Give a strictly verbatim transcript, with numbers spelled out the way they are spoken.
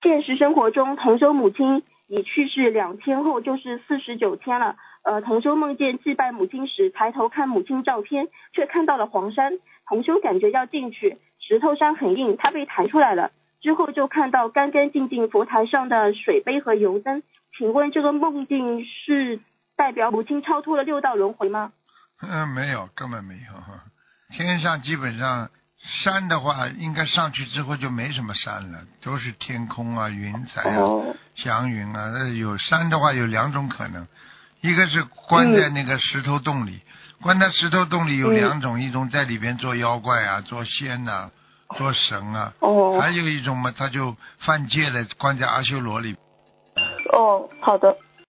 现实生活中，同修母亲已去世两天后就是四十九天了。呃，同修梦见祭拜母亲时，抬头看母亲照片，却看到了黄山。同修感觉要进去，石头山很硬，他被抬出来了。之后就看到干干净净佛台上的水杯和油灯。请问这个梦境是代表母亲超脱了六道轮回吗？ 嗯，没有，根本没有。天上基本上山的话，应该上去之后就没什么山了，都是天空啊、云彩啊、祥云啊。那有山的话有两种可能，一个是关在那个石头洞里，嗯、关在石头洞里有两种，嗯、一种在里边做妖怪啊、做仙呐、啊、做神啊， 哦， 还有一种嘛，他就犯戒了，关在阿修罗里。 哦，好的。